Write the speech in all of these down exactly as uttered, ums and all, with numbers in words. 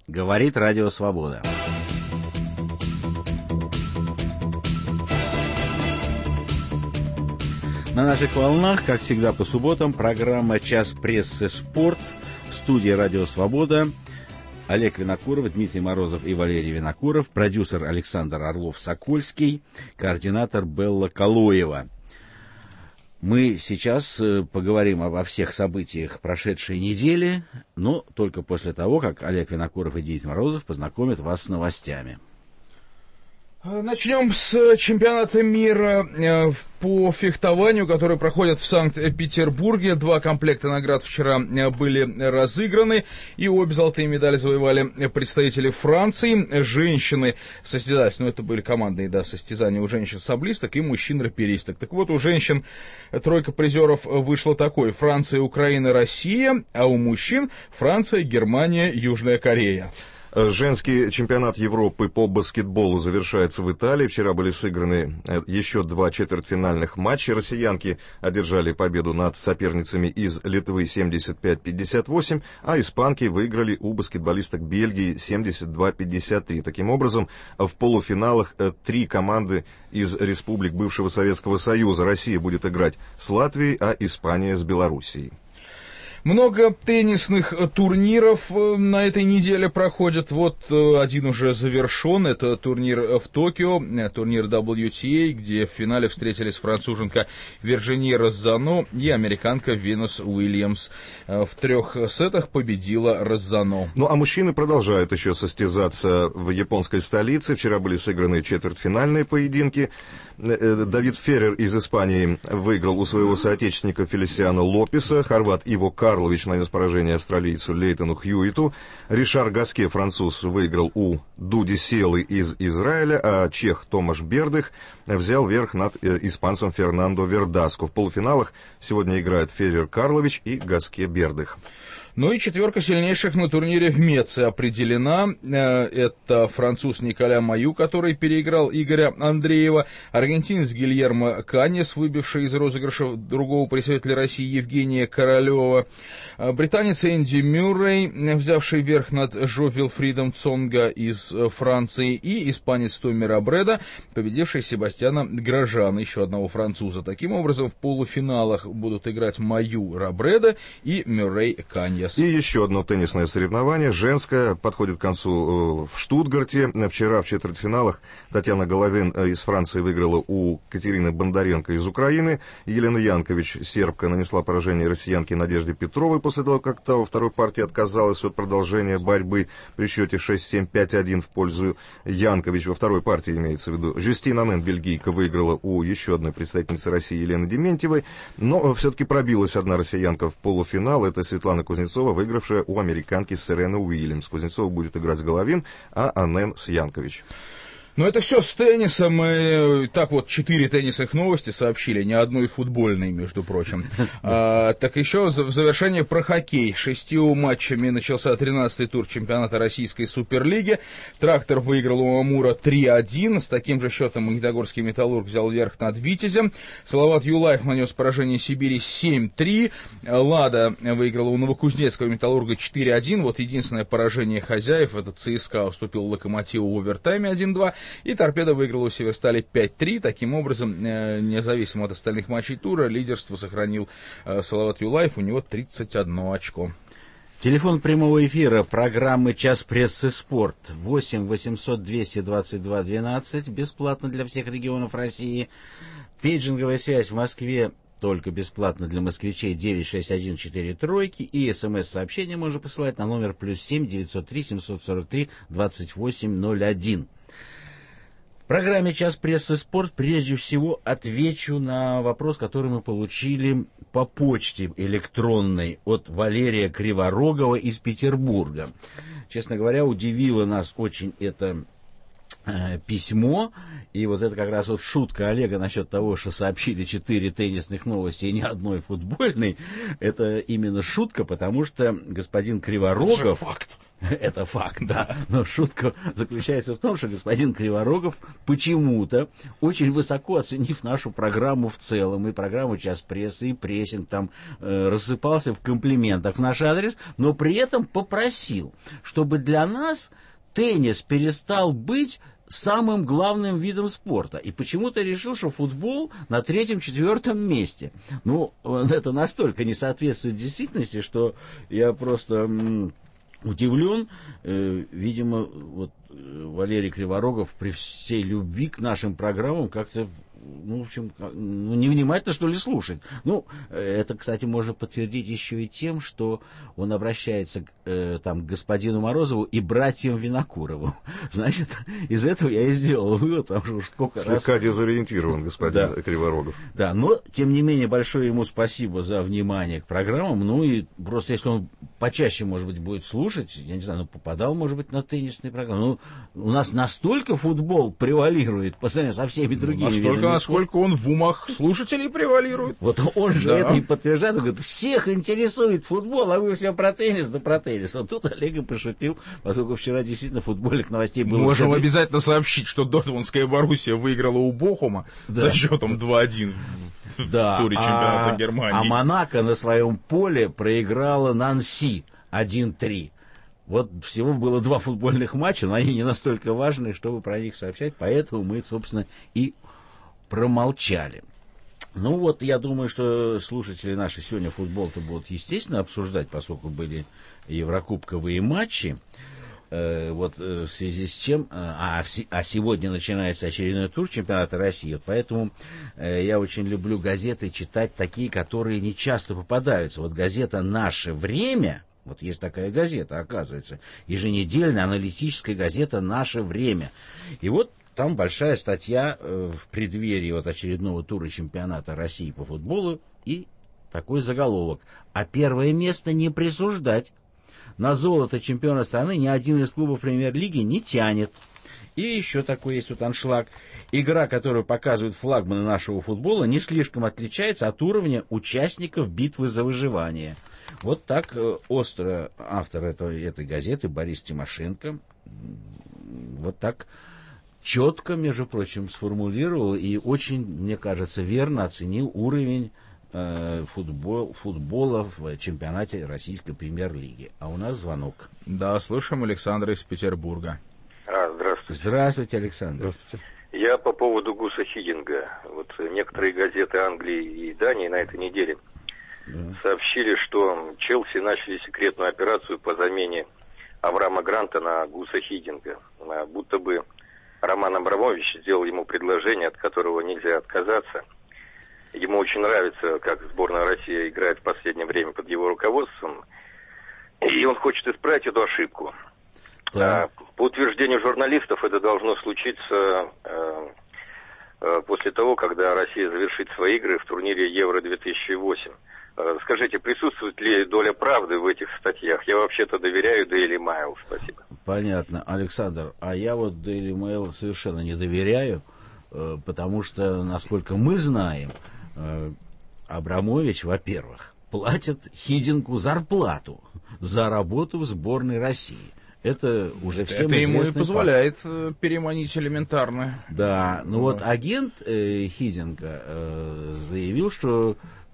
Говорит Радио Свобода. На наших волнах, как всегда по субботам, программа «Час прессы. Спорт». В студии «Радио Свобода» Олег Винокуров, Дмитрий Морозов и Валерий Винокуров, продюсер Александр Орлов-Сокольский, координатор Белла Калоева. Мы сейчас поговорим обо всех событиях прошедшей недели, но только после того, как Олег Винокуров и Дмитрий Морозов познакомят вас с новостями. Начнем с чемпионата мира по фехтованию, который проходит в Санкт-Петербурге. Два комплекта наград вчера были разыграны, и обе золотые медали завоевали представители Франции. Женщины состязались, ну это были командные, да, состязания у женщин-саблисток и мужчин-раперисток. Так вот, у женщин тройка призеров вышла такой: Франция, Украина, Россия, а у мужчин Франция, Германия, Южная Корея. Женский чемпионат Европы по баскетболу завершается в Италии. Вчера были сыграны еще два четвертьфинальных матча. Россиянки одержали победу над соперницами из Литвы семьдесят пять пятьдесят восемь, а испанки выиграли у баскетболисток Бельгии семьдесят два пятьдесят три. Таким образом, в полуфиналах три команды из республик бывшего Советского Союза. Россия будет играть с Латвией, а Испания с Белоруссией. Много теннисных турниров на этой неделе проходит. Вот один уже завершен. Это турнир в Токио, турнир дабл ю ти эй, где в финале встретились француженка Вирджини Розано и американка Венус Уильямс. В трех сетах победила Розано. Ну а мужчины продолжают еще состязаться в японской столице. Вчера были сыграны четвертьфинальные поединки. Давид Феррер из Испании выиграл у своего соотечественника Фелисиано Лопеса. Хорват Иво Карлович нанес поражение австралийцу Лейтону Хьюиту. Ришар Гаске, француз, выиграл у Дуди Селы из Израиля, а чех Томаш Бердых взял верх над испанцем Фернандо Вердаско. В полуфиналах сегодня играют Феррер Карлович и Гаске Бердых. Ну и четверка сильнейших на турнире в Меце определена. Это француз Николя Маю, который переиграл Игоря Андреева, аргентинец Гильермо Каньес, выбивший из розыгрыша другого представителя России Евгения Королева, британец Энди Мюррей, взявший верх над Жо Вилфридом Цонга из Франции, и испанец Томми Робреда, победивший Себастьяна Грожана, еще одного француза. Таким образом, в полуфиналах будут играть Маю, Робреда и Мюррей, Каньес. И еще одно теннисное соревнование, женское, подходит к концу в Штутгарте. Вчера в четвертьфиналах Татьяна Головин из Франции выиграла у Катерины Бондаренко из Украины. Елена Янкович, сербка, нанесла поражение россиянке Надежде Петровой после того, как та во второй партии отказалась от продолжения борьбы при счете шесть семь пять один в пользу Янкович. Во второй партии имеется в виду. Жюстин Анен, бельгийка, выиграла у еще одной представительницы России Елены Дементьевой. Но все-таки пробилась одна россиянка в полуфинал. Это Светлана Кузнецова, выигравшая у американки Серены Уильямс. Кузнецова будет играть с Головин, а Анен с Янкович. Ну, это все с теннисом. Мы так вот четыре теннисных новости сообщили, ни одной футбольной, между прочим. А, так еще в завершение про хоккей. Шестью матчами начался тринадцатый тур чемпионата Российской Суперлиги. Трактор выиграл у Амура три один. С таким же счетом Магнитогорский Металлург взял верх над Витязем. Салават Юлаев нанес поражение Сибири семь три. Лада выиграла у Новокузнецкого Металлурга четыре один. Вот единственное поражение хозяев, это ЦСКА уступил Локомотиву в овертайме один два. И Торпедо выиграл у Северстали пять три. Таким образом, независимо от остальных матчей тура, лидерство сохранил Салават Юлаев. У него тридцать одно очко. Телефон прямого эфира программы «Час прессы. Спорт» восемь восемьсот двести двадцать два двенадцать, бесплатно для всех регионов России. Пейджинговая связь в Москве только бесплатно для москвичей девять шесть один четыре тройки, и смс-сообщение можно посылать на номер плюс семь девятьсот три семьсот сорок три двадцать восемь ноль один. В программе «Час прессы. Спорт» прежде всего отвечу на вопрос, который мы получили по почте электронной от Валерия Криворогова из Петербурга. Честно говоря, удивило нас очень это письмо, и вот это как раз вот шутка Олега насчет того, что сообщили четыре теннисных новости и ни одной футбольной, это именно шутка, потому что господин Криворогов... Это факт. Это факт, да. Но шутка заключается в том, что господин Криворогов почему-то, очень высоко оценив нашу программу в целом, и программу «Час прессы», и прессинг, там э, рассыпался в комплиментах в наш адрес, но при этом попросил, чтобы для нас теннис перестал быть самым главным видом спорта. И почему-то решил, что футбол на третьем-четвертом месте. Ну, это настолько не соответствует действительности, что я просто м- удивлен. Э, видимо, вот Валерий Криворогов при всей любви к нашим программам как-то, ну, в общем, ну, невнимательно, что ли, слушать. Ну, это, кстати, можно подтвердить еще и тем, что он обращается э, там, к господину Морозову и братьям Винокурову. Значит, из этого я и сделал вывод, потому что уж сколько Слегка раз... Слегка дезориентирован господин да. Криворогов. Да, но, тем не менее, большое ему спасибо за внимание к программам. Ну, и просто если он почаще, может быть, будет слушать, я не знаю, ну, попадал, может быть, на теннисные программы. Ну, у нас настолько футбол превалирует по сравнению со всеми другими ну, видами спорта. Насколько он в умах слушателей превалирует. Вот он же да. это и подтверждает. Он говорит, всех интересует футбол, а вы все про теннис, да про теннис. Вот тут Олег и пошутил, поскольку вчера действительно футбольных новостей было... Можем целый... обязательно сообщить, что Дортмундская Боруссия выиграла у Бохума да. со счетом два-один да. в туре чемпионата а... Германии. А Монако на своем поле проиграла Нанси один-три. Вот всего было два футбольных матча, но они не настолько важны, чтобы про них сообщать, поэтому мы, собственно, и промолчали. Ну вот, я думаю, что слушатели наши сегодня футбол-то будут, естественно, обсуждать, поскольку были еврокубковые матчи. Э, вот э, в связи с чем... А, а сегодня начинается очередной тур чемпионата России. Вот поэтому э, я очень люблю газеты читать такие, которые не часто попадаются. Вот газета «Наше время». Вот есть такая газета, оказывается. Еженедельная аналитическая газета «Наше время». И вот там большая статья э, в преддверии вот очередного тура чемпионата России по футболу и такой заголовок. А первое место не присуждать. На золото чемпиона страны ни один из клубов премьер-лиги не тянет. И еще такой есть вот аншлаг. Игра, которую показывают флагманы нашего футбола, не слишком отличается от уровня участников битвы за выживание. Вот так э, остро автор этой, этой газеты Борис Тимошенко вот так четко, между прочим, сформулировал и очень, мне кажется, верно оценил уровень э, футбол, футбола в чемпионате российской премьер-лиги. А у нас звонок. Да, слушаем Александра из Петербурга. А, здравствуйте. Здравствуйте, Александр. Здравствуйте. Я по поводу Гуса Хиддинга. Вот некоторые газеты Англии и Дании на этой неделе да. сообщили, что Челси начали секретную операцию по замене Авраама Гранта на Гуса Хиддинга. Будто бы Роман Абрамович сделал ему предложение, от которого нельзя отказаться. Ему очень нравится, как сборная России играет в последнее время под его руководством. И он хочет исправить эту ошибку. Да. По утверждению журналистов, это должно случиться э, э, после того, когда Россия завершит свои игры в турнире Евро две тысячи восемь. Э, скажите, присутствует ли доля правды в этих статьях? Я вообще-то доверяю Daily Mail. Спасибо. Понятно, Александр. А я вот Daily Mail совершенно не доверяю, э, потому что, насколько мы знаем, э, Абрамович, во-первых, платит Хиддингу зарплату за работу в сборной России. Это уже всем Это ему и факт. позволяет переманить элементарно. Да, ну да. Вот агент э, Хиддинга э, заявил, что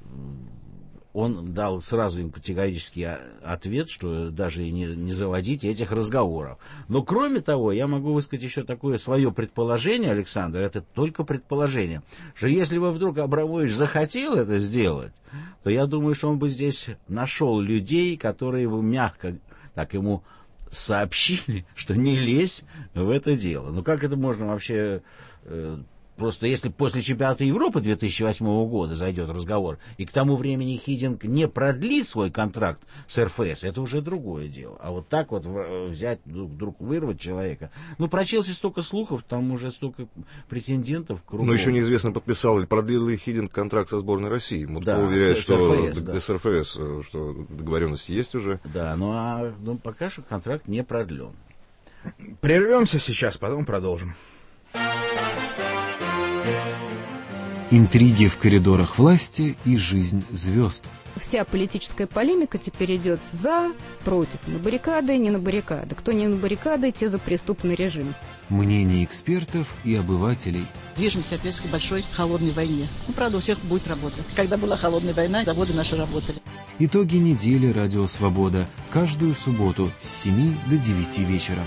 он дал сразу им категорический ответ, что даже не, не заводите этих разговоров. Но кроме того, я могу высказать еще такое свое предположение, Александр, это только предположение, что если бы вдруг Абрамович захотел это сделать, то я думаю, что он бы здесь нашел людей, которые бы мягко так ему сообщили, что не лезь в это дело. Ну как это можно вообще... Э, просто если после чемпионата Европы две тысячи восьмого года зайдет разговор, и к тому времени Хиддинг не продлит свой контракт с эр эф эс, это уже другое дело. А вот так вот взять, вдруг вырвать человека... Ну, про Челси столько слухов, там уже столько претендентов. Кругом. Но еще неизвестно, подписал или продлил ли Хиддинг контракт со сборной России. Мутко да, уверяет, с, что с эр эф эс, да. с эр эф эс, что договоренность есть уже. Да, ну а ну, пока что контракт не продлен. Прервемся сейчас, потом продолжим. Интриги в коридорах власти и жизнь звезд. Вся политическая полемика теперь идет за, против, на баррикады, не на баррикады. Кто не на баррикады, те за преступный режим. Мнения экспертов и обывателей. Движемся, соответственно, к большой холодной войне. Ну, правда, у всех будет работа. Когда была холодная война, заводы наши работали. Итоги недели «Радио Свобода». Каждую субботу с семи до девяти вечера.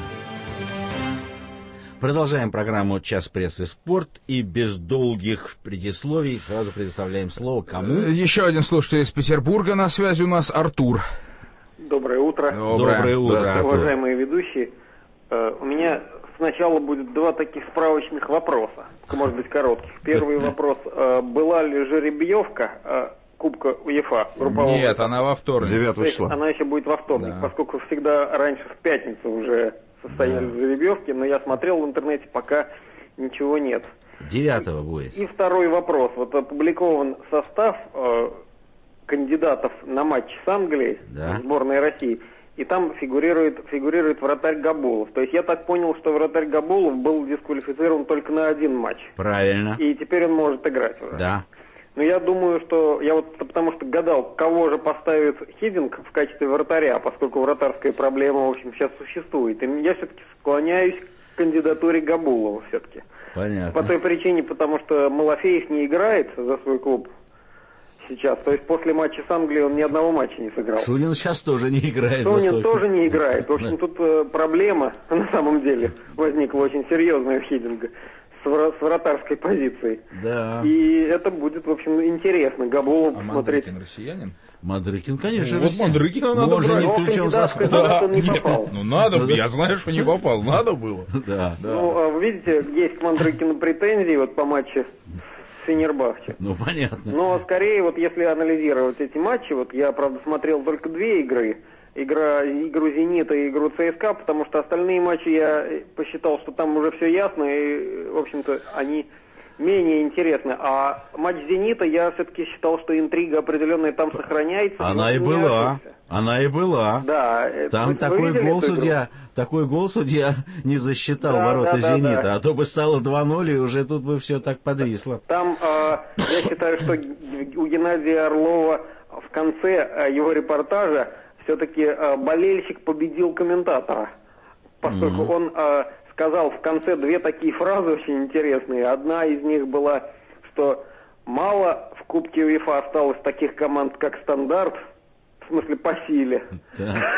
Продолжаем программу «Час прессы спорт» и без долгих предисловий сразу предоставляем слово кому? Еще один слушатель из Петербурга на связи у нас, Артур. Доброе утро. Доброе, Доброе утро, Артур. Уважаемые ведущие, э, у меня сначала будет два таких справочных вопроса, может быть коротких. Первый вопрос, э, была ли жеребьевка э, Кубка УЕФА? Группового Нет, этапа? она во вторник. девятого То есть числа. она еще будет во вторник, Да. поскольку всегда раньше в пятницу уже состоялись жеребьевки, но я смотрел в интернете, пока ничего нет. Девятого будет. И второй вопрос. Вот опубликован состав э, кандидатов на матч с Англией, Да. сборной России, и там фигурирует, фигурирует вратарь Габулов. То есть я так понял, что вратарь Габулов был дисквалифицирован только на один матч. Правильно. И теперь он может играть уже. Да. Но я думаю, что... Я вот потому что гадал, кого же поставит Хидинг в качестве вратаря, поскольку вратарская проблема, в общем, сейчас существует. И я все-таки склоняюсь к кандидатуре Габулова все-таки. Понятно. По той причине, потому что Малафеев не играет за свой клуб сейчас. То есть после матча с Англией он ни одного матча не сыграл. Шунин сейчас тоже не играет. за Шунин свой тоже клуб. не играет. В общем, тут э, проблема на самом деле возникла очень серьезная у Хидинга с, вра- с вратарской позицией. Да. И это будет, в общем, интересно. Габулов А посмотреть. Мандрыкин россиянин? Мадрыкин, конечно. Ну, вот россиян. Мандрыкина надо Но он же брать. не Но включен в кандидат в состав. кандидат он не Нет, попал. ну надо, я знаю, что не попал, надо было. Да. Ну, а вы видите, есть к Мандрыкину претензии вот по матчу с Фенербахче. Ну, понятно. Но скорее, вот если анализировать эти матчи, вот я, правда, смотрел только две игры. Игра, игру «Зенита» и игру ЦСКА, потому что остальные матчи я посчитал, что там уже все ясно, и, в общем-то, они менее интересны. А матч «Зенита» я все-таки считал, что интрига определенная там сохраняется. Она но и не была. ошибся. Она и была. Да. э, Там вы- вы такой видели гол эту игру? судья, такой гол судья не засчитал Да, ворота да, да, «Зенита», да. а то бы стало два ноль, и уже тут бы все так подвисло. Там, э, я считаю, что у Геннадия Орлова в конце э, его репортажа все-таки э, болельщик победил комментатора, поскольку Мгм. он э, сказал в конце две такие фразы очень интересные. Одна из них была, что мало в Кубке УЕФА осталось таких команд, как «Стандарт», в смысле по силе. Да.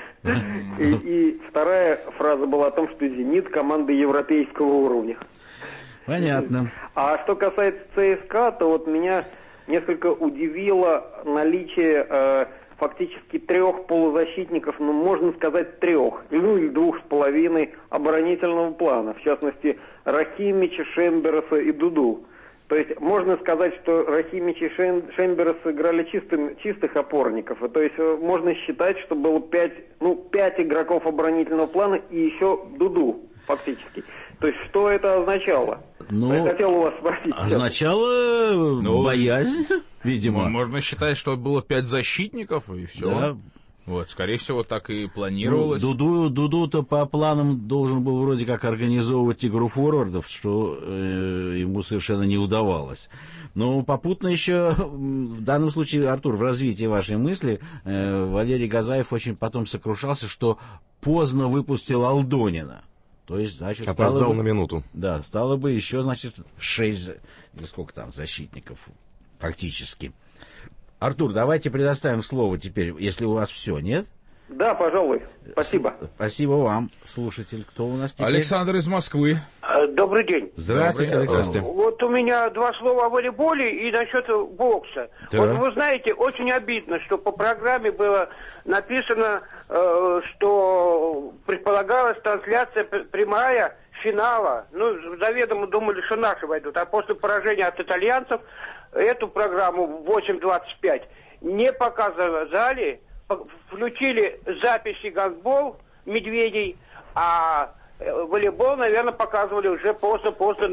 И, и вторая фраза была о том, что «Зенит» команда европейского уровня. Понятно. А что касается ЦСКА, то вот меня несколько удивило наличие э, фактически трех полузащитников, ну, можно сказать, трех, ну, или двух с половиной оборонительного плана, в частности, Рахимича, Шембераса и Дуду. То есть можно сказать, что Рахимич и Шем- Шемберас играли чистым, чистых опорников. И, то есть э, можно считать, что было пять, ну, пять игроков оборонительного плана и еще Дуду, фактически. То есть что это означало? Ну, Я хотел у вас спросить. означало Ну, боязнь, видимо. Можно считать, что было пять защитников, и все. Да. Вот, скорее всего, так и Ну, планировалось. Дуду, Дуду-то по планам должен был вроде как организовывать игру форвардов, что э, ему совершенно не удавалось. Но попутно еще, в данном случае, Артур, в развитии вашей мысли, э, Валерий Газаев очень потом сокрушался, что поздно выпустил Алдонина. То есть, значит, Опоздал стало бы- на минуту. Да, стало бы еще, значит, шесть, или сколько там, защитников фактически. Артур, давайте предоставим слово теперь, если у вас все, нет? Да, пожалуй. Спасибо. Спасибо вам, слушатель. Кто у нас теперь? Александр из Москвы. Добрый день. Здравствуйте, Добрый. Александр. Вот у меня два слова о волейболе и насчет бокса. Да. Вот вы знаете, очень обидно, что по программе было написано, э, что предполагалась трансляция п- прямая финала. Ну, заведомо думали, что наши войдут. А после поражения от итальянцев эту программу в восемь двадцать пять не показали. Включили записи гандбол медведей, а волейбол, наверное, показывали уже поздно-поздно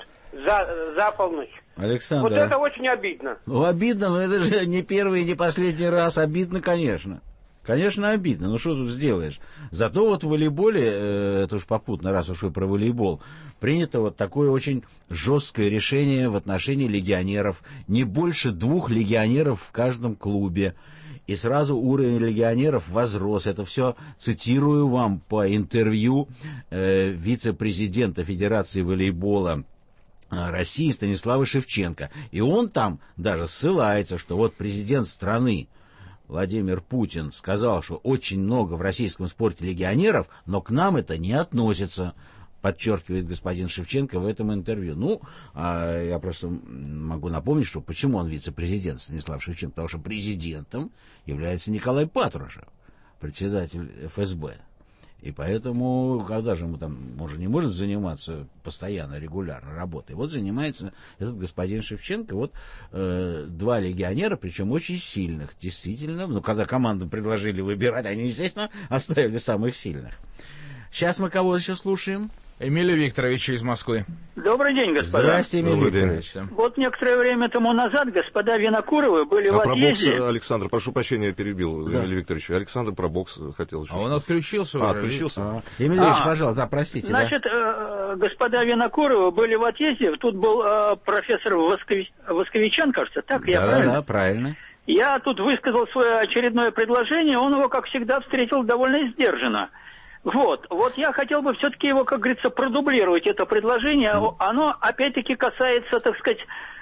за, за полночь. Александр, Вот это очень обидно. ну обидно, но это же не первый и не последний раз. Обидно, конечно. Конечно, обидно. Ну, что тут сделаешь? Зато вот в волейболе, э, это уж попутно, раз уж вы про волейбол, принято вот такое очень жесткое решение в отношении легионеров. Не больше двух легионеров в каждом клубе. И сразу уровень легионеров возрос. Это все цитирую вам по интервью э, вице-президента Федерации волейбола России Станислава Шевченко. И он там даже ссылается, что вот президент страны Владимир Путин сказал, что очень много в российском спорте легионеров, но к нам это не относится, подчеркивает господин Шевченко в этом интервью. Ну, а я просто могу напомнить, что почему он вице-президент Станислав Шевченко, потому что президентом является Николай Патрушев, председатель эф эс бэ. И поэтому, когда же мы там, может, не может заниматься постоянно, регулярно работой, вот занимается этот господин Шевченко, вот э, два легионера, причем очень сильных, действительно. Ну, когда командам предложили выбирать, они, естественно, оставили самых сильных. Сейчас мы кого еще слушаем? Эмилия Викторовича из Москвы. Добрый день, господа. Здравствуйте, Эмилий Викторович. Вот некоторое время тому назад господа Винокуровы были а в про отъезде. бокс, Александр, прошу прощения, я перебил, да. Эмилий Викторович. Александр про бокс хотел еще. А он отключился А, уже. отключился? А, Эмилий Викторович, а, пожалуйста, да, простите. Значит, да? э, господа Винокуровы были в отъезде. Тут был э, профессор Воскович... Восковичан, кажется, так? Да, я да, правильно? да, правильно. Я тут высказал свое очередное предложение, он его, как всегда, встретил довольно сдержанно. Вот, вот я хотел бы все-таки его, как говорится, продублировать, это предложение. Оно, опять-таки, касается, так сказать,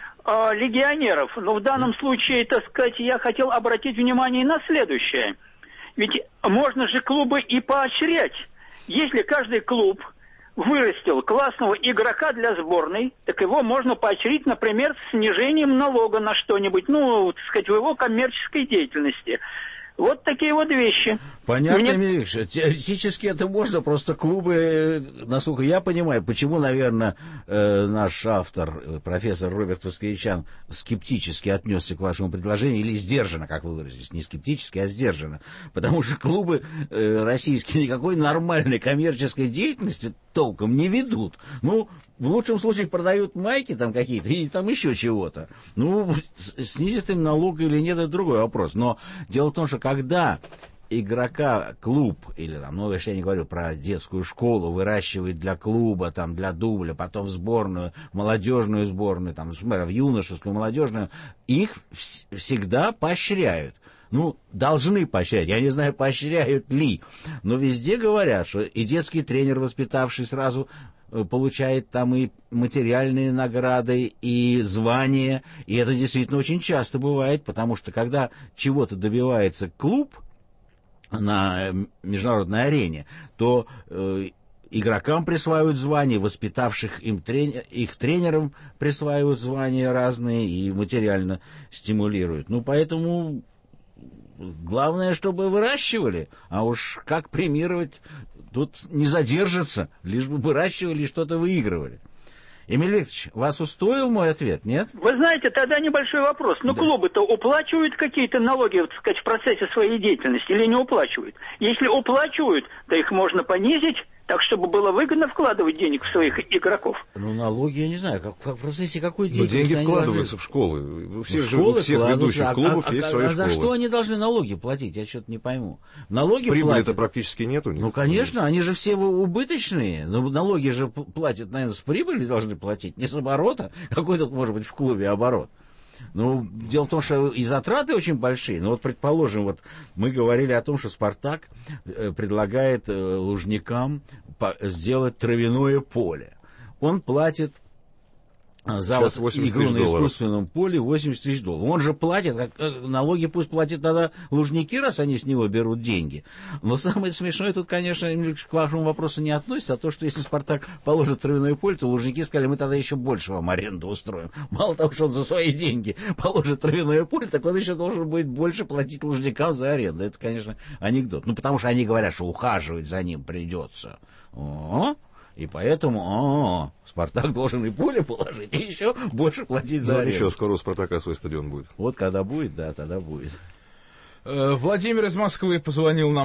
э, легионеров. Но в данном случае, так сказать, я хотел обратить внимание на следующее. Ведь можно же клубы и поощрять. Если каждый клуб вырастил классного игрока для сборной, так его можно поощрить, например, с снижением налога на что-нибудь, ну, так сказать, в его коммерческой деятельности. Вот такие вот вещи. Понятно, Мне... Михаил, теоретически это можно, просто клубы, насколько я понимаю, почему, наверное, э, наш автор, профессор Роберт Восковичан, скептически отнесся к вашему предложению, или сдержанно, как вы выразились, не скептически, а сдержанно, потому что клубы э, российские никакой нормальной коммерческой деятельности толком не ведут. Ну, в лучшем случае продают майки там какие-то и там еще чего-то. Ну, снизит им налог или нет, это другой вопрос. Но дело в том, что когда игрока клуб, или там, ну, если я не говорю про детскую школу, выращивает для клуба, там, для дубля, потом в сборную, в молодежную сборную, там, в юношескую, молодежную, их вс- всегда поощряют. Ну, должны поощрять. Я не знаю, поощряют ли. Но везде говорят, что и детский тренер, воспитавший сразу, получает там и материальные награды, и звания. И это действительно очень часто бывает, потому что когда чего-то добивается клуб на международной арене, то э, игрокам присваивают звания, воспитавших им трени- их тренерам присваивают звания разные и материально стимулируют. Ну, поэтому главное, чтобы выращивали, а уж как премировать, тут не задержится, лишь бы выращивали и что-то выигрывали. Эмилий Викторович, вас устроил мой ответ, нет? Вы знаете, тогда небольшой вопрос. Ну, да. Клубы-то уплачивают какие-то налоги, так сказать, в процессе своей деятельности или не уплачивают? Если уплачивают, то их можно понизить, так, чтобы было выгодно вкладывать денег в своих игроков. Ну, налоги, я не знаю, как, в процессе какой деятельности. Но деньги они вкладываются должны... в школы. У всех, в школы же, у всех ведущих а, клубов а, есть а, свои а школы. за что они должны налоги платить? Я что-то не пойму. Налоги Прибыли-то платят... практически нет у них. Ну, конечно, они же все убыточные. Но налоги же платят, наверное, с прибыли должны платить, не с оборота. Какой тут может быть в клубе оборот? Ну, дело в том, что и затраты очень большие. Ну, вот, предположим, вот мы говорили о том, что «Спартак» предлагает Лужникам сделать травяное поле. Он платит за вот игру на искусственном поле восемьдесят тысяч долларов. Он же платит, как, налоги пусть платят тогда Лужники, раз они с него берут деньги. Но самое смешное тут, конечно, к вашему вопросу не относится, а то, что если «Спартак» положит травяное поле, то Лужники сказали, мы тогда еще больше вам аренду устроим. Мало того, что он за свои деньги положит травяное поле, так он еще должен будет больше платить Лужникам за аренду. Это, конечно, анекдот. Ну, потому что они говорят, что ухаживать за ним придется. О-о-о. И поэтому о-о-о, «Спартак» должен и поле положить, и еще больше платить за аренду. Еще скоро у «Спартака» свой стадион будет. Вот когда будет, да, тогда будет. Владимир из Москвы позвонил нам.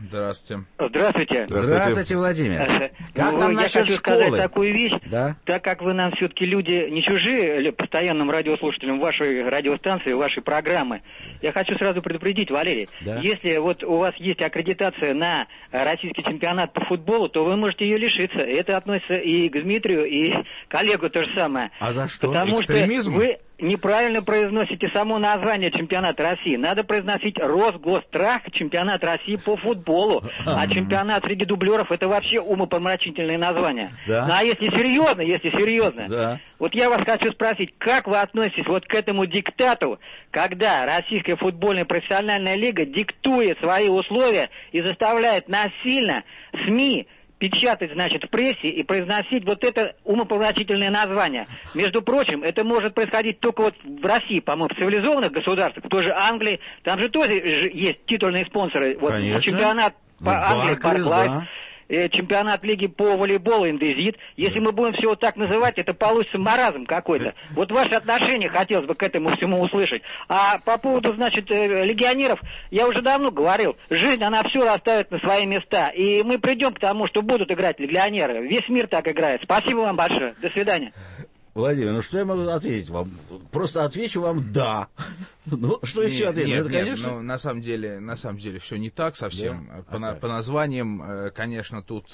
Здравствуйте. Здравствуйте. Здравствуйте, Владимир. Как ну, там я насчет хочу школы? сказать такую вещь, да? Так как вы нам все-таки люди не чужие, постоянным радиослушателям вашей радиостанции, вашей программы, я хочу сразу предупредить, Валерий, да? если вот у вас есть аккредитация на российский чемпионат по футболу, то вы можете ее лишиться. Это относится и к Дмитрию, и к Олегу то же самое. А за что? Потому Экстремизм? что вы неправильно произносите само название чемпионата России. Надо произносить Росгострах, чемпионат России по футболу. А чемпионат среди дублеров — это вообще умопомрачительное название. Да? Ну, а если серьезно, если серьезно, да. вот я вас хочу спросить, как вы относитесь вот к этому диктату, когда Российская футбольная профессиональная лига диктует свои условия и заставляет насильно СМИ печатать, значит, в прессе и произносить вот это умопомрачительное название. Между прочим, это может происходить только вот в России, по-моему, в цивилизованных государствах, в той же Англии, там же тоже есть титульные спонсоры. Вот чемпионат по ну, Англии, Барклайс, да. Чемпионат лиги по волейболу, Индезит. Если мы будем все вот так называть, это получится маразм какой-то. Вот ваше отношение хотелось бы к этому всему услышать. А по поводу, значит, легионеров, я уже давно говорил, жизнь, она все расставит на свои места. И мы придем к тому, что будут играть легионеры. Весь мир так играет. Спасибо вам большое. До свидания. Владимир, ну что я могу ответить вам? Просто отвечу вам «да». Ну, что еще ответить? Нет, это, нет, конечно... ну, на самом деле, на самом деле, все не так совсем. Да? По, а на, по названиям, конечно, тут...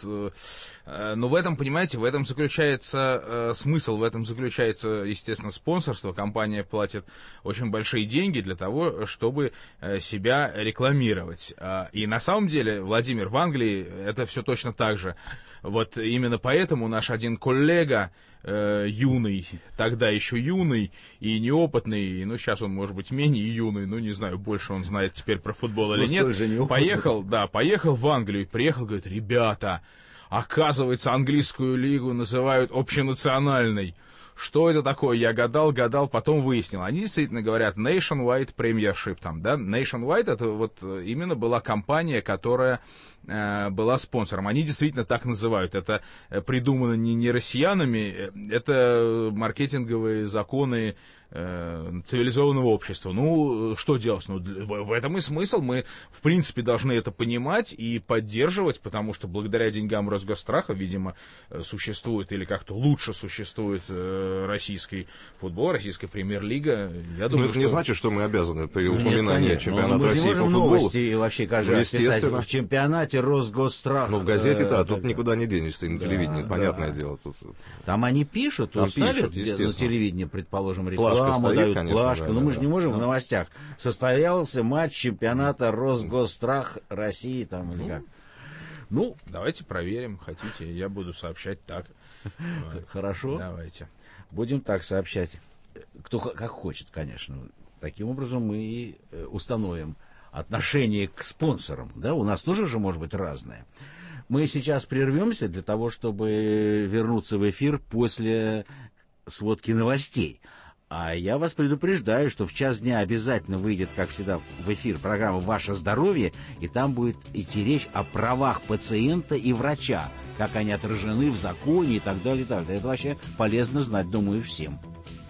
Но в этом, понимаете, в этом заключается смысл, в этом заключается, естественно, спонсорство. Компания платит очень большие деньги для того, чтобы себя рекламировать. И на самом деле, Владимир, в Англии это все точно так же. Вот именно поэтому наш один коллега, э, юный, тогда еще юный и неопытный, ну сейчас он может быть менее юный, ну не знаю, больше он знает теперь про футбол или нет, поехал, да, поехал в Англию, приехал, говорит, ребята, оказывается, английскую лигу называют общенациональной. Что это такое? Я гадал, гадал, потом выяснил. Они действительно говорят Nationwide Premiership, там, да, Nationwide это вот именно была компания, которая э, была спонсором. Они действительно так называют. Это придумано не, не россиянами, это маркетинговые законы э, цивилизованного общества. Ну, что делать? Ну, в, в этом и смысл. Мы, в принципе, должны это понимать и поддерживать, потому что благодаря деньгам Росгосстраха, видимо, существует или как-то лучше существует э, российский футбол, российская премьер-лига. Я думаю, Но это что... не значит, что мы обязаны при упоминании Нет, чемпионата России по футболу. Новости и вообще каждый раз писать в чемпионате Росгострах. Ну, в газете-то, а тут никуда не денешься, и на телевидении, да, понятное да. дело. Тут... Там они пишут, Там ставят пишут, на телевидении, предположим, рекламу, плашка стоит, дают конечно, плашку. да, Но да, мы же да. не можем да. в новостях. Состоялся матч чемпионата Росгострах России, там, или ну, как. Ну, давайте проверим, хотите, я буду сообщать так. Хорошо. Давайте. Будем так сообщать. Кто как хочет, конечно. Таким образом мы и установим отношение к спонсорам. Да? У нас тоже же может быть разное. Мы сейчас прервемся для того, чтобы вернуться в эфир после сводки новостей. А я вас предупреждаю, что в час дня обязательно выйдет, как всегда, в эфир программа «Ваше здоровье», и там будет идти речь о правах пациента и врача, как они отражены в законе и так далее, и так далее. Это вообще полезно знать, думаю, всем.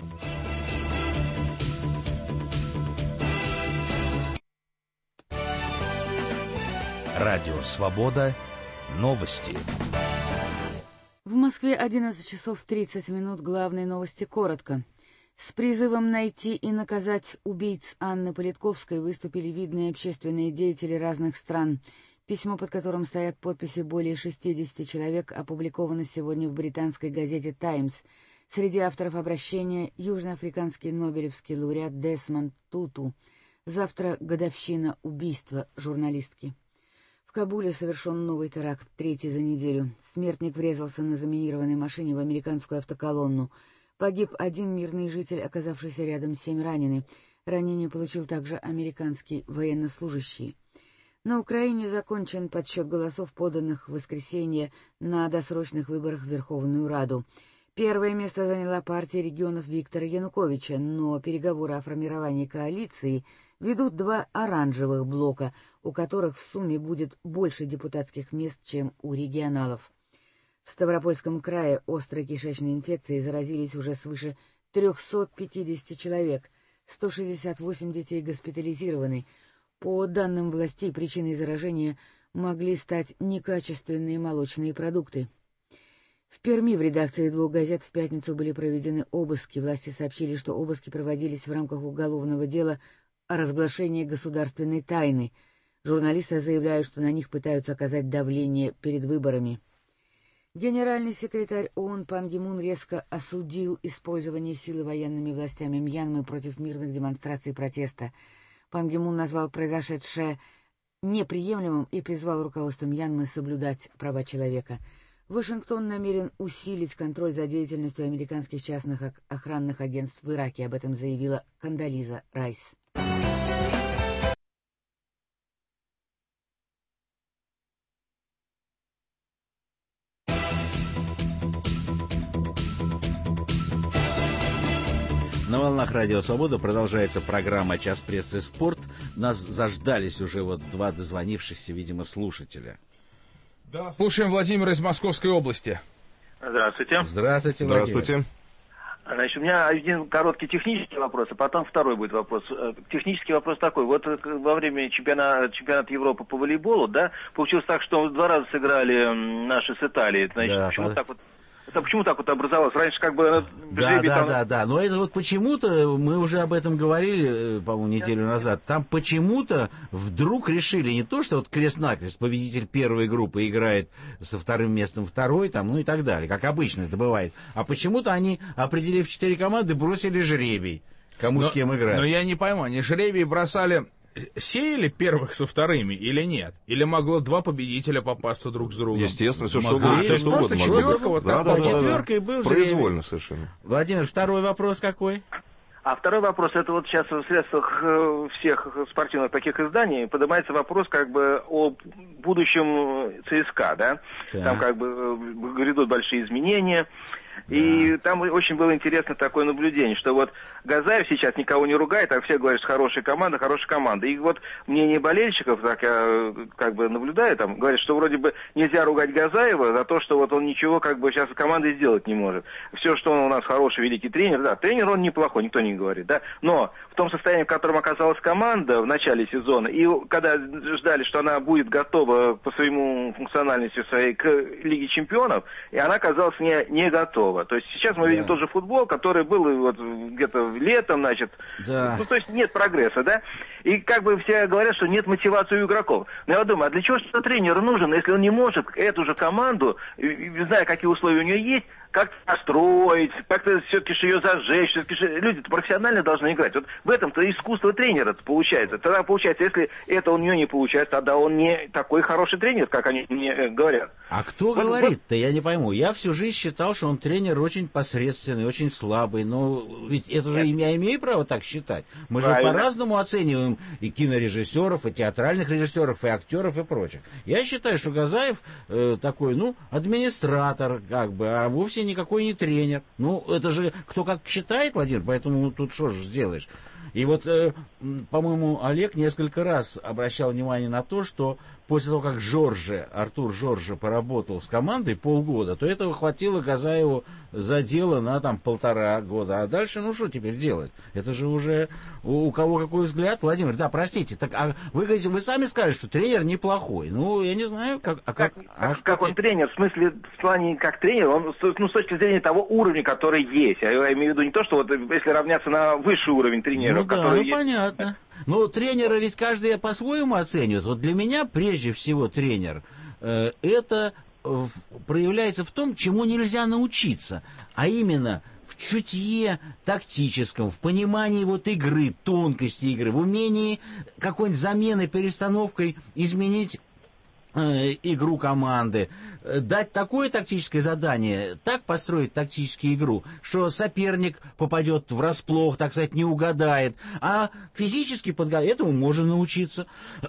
Радио «Свобода». Новости. В Москве одиннадцать часов тридцать минут. Главные новости коротко. С призывом найти и наказать убийц Анны Политковской выступили видные общественные деятели разных стран. Письмо, под которым стоят подписи более шестидесяти человек, опубликовано сегодня в британской газете «Таймс». Среди авторов обращения южноафриканский нобелевский лауреат Десмонд Туту. Завтра годовщина убийства журналистки. В Кабуле совершен новый теракт, третий за неделю. Смертник врезался на заминированной машине в американскую автоколонну. Погиб один мирный житель, оказавшийся рядом, семь ранены. Ранение получил также американский военнослужащий. На Украине закончен подсчет голосов, поданных в воскресенье на досрочных выборах в Верховную Раду. Первое место заняла партия регионов Виктора Януковича, но переговоры о формировании коалиции ведут два оранжевых блока, у которых в сумме будет больше депутатских мест, чем у регионалов. В Ставропольском крае острой кишечной инфекцией заразились уже свыше трёхсот пятидесяти человек, сто шестьдесят восемь детей госпитализированы. По данным властей, причиной заражения могли стать некачественные молочные продукты. В Перми в редакции двух газет в пятницу были проведены обыски. Власти сообщили, что обыски проводились в рамках уголовного дела о разглашении государственной тайны. Журналисты заявляют, что на них пытаются оказать давление перед выборами. Генеральный секретарь ООН Пан Ги Мун резко осудил использование силы военными властями Мьянмы против мирных демонстраций протеста. Пан Ги Мун назвал произошедшее неприемлемым и призвал руководство Мьянмы соблюдать права человека. Вашингтон намерен усилить контроль за деятельностью американских частных охранных агентств в Ираке. Об этом заявила Кондолиза Райс. На волнах Радио Свобода продолжается программа «Час прессы и спорт». Нас заждались уже вот два дозвонившихся, видимо, слушателя. Да, слушаем Владимира из Московской области. Здравствуйте. Здравствуйте, Владимир. Здравствуйте. Значит, у меня один короткий технический вопрос, а потом второй будет вопрос. Технический вопрос такой. Вот во время чемпионата, чемпионата Европы по волейболу, да, получилось так, что два раза сыграли наши с Италией. Значит, да, почему под... так вот? Это почему так вот образовалось? Раньше как бы... Да, да, там... да, да. Но это вот почему-то, мы уже об этом говорили, по-моему, неделю назад, там почему-то вдруг решили не то, что вот крест-накрест, победитель первой группы играет со вторым местом второй, там, ну и так далее, как обычно это бывает. А почему-то они, определив четыре команды, бросили жребий, кому но, с кем играть. Но я не пойму, они жребий бросали... Сеяли первых со вторыми или нет? Или могло два победителя попасться друг с другом? Естественно, все что Могло. угодно. А, Все что угодно. четверка, вот да, так да, вот. да, Четверка да. и был Произвольно жребий. совершенно. Владимир, второй вопрос какой? А второй вопрос, это вот сейчас в средствах всех спортивных таких изданий поднимается вопрос как бы о будущем ЦСКА, да? Да. Там как бы грядут большие изменения. Да. И там очень было интересно такое наблюдение, что вот Газаев сейчас никого не ругает, а все говорят, что хорошая команда, хорошая команда. И вот мнение болельщиков, так я как бы наблюдаю, там говорят, что вроде бы нельзя ругать Газаева за то, что вот он ничего как бы сейчас с командой сделать не может. Все, что он у нас хороший, великий тренер, да, тренер он неплохой, никто не говорит, да, но в том состоянии, в котором оказалась команда в начале сезона, и когда ждали, что она будет готова по своему функциональности своей к Лиге Чемпионов, и она оказалась не, не готова. То есть сейчас мы да. видим тот же футбол, который был вот где-то летом, значит, да. ну то есть нет прогресса, да, и как бы все говорят, что нет мотивации у игроков. Но я думаю, а для чего что тренеру нужен, если он не может эту же команду, зная, какие условия у нее есть, как-то настроить, как-то все-таки ее зажечь, все-таки люди-то профессионально должны играть. Вот в этом-то искусство тренера получается. Тогда получается, если это у нее не получается, тогда он не такой хороший тренер, как они мне говорят. А кто вот, говорит-то, я не пойму. Я всю жизнь считал, что он тренер очень посредственный, очень слабый. Но ведь это же я имею право так считать. Мы Правильно. же по-разному оцениваем и кинорежиссеров, и театральных режиссеров, и актеров, и прочих. Я считаю, что Газаев э, такой, ну, администратор, как бы, а вовсе никакой не тренер. Ну, это же кто как считает, Владимир, поэтому тут что же сделаешь. И вот, э, по-моему, Олег несколько раз обращал внимание на то, что после того, как Жорже, Артур Жорже поработал с командой полгода, то этого хватило Газаеву за дело на там полтора года. А дальше, ну что теперь делать? Это же уже у, у кого какой взгляд. Владимир, да, простите, так а вы говорите, вы сами сказали, что тренер неплохой. Ну, я не знаю, как... А как, как, а как, как он тренер, в смысле, в плане как тренер, он ну, с точки зрения того уровня, который есть. Я, я имею в виду не то, что вот если равняться на высший уровень тренеров, ну, да, который ну, есть... понятно. Но тренера ведь каждый по-своему оценивает. Вот для меня, прежде всего, тренер, э, это в, проявляется в том, чему нельзя научиться. А именно в чутье тактическом, в понимании вот игры, тонкости игры, в умении какой-нибудь заменой, перестановкой изменить игру команды, дать такое тактическое задание, так построить тактическую игру, что соперник попадет врасплох, так сказать, не угадает, а физически подготовить, этому можно научиться.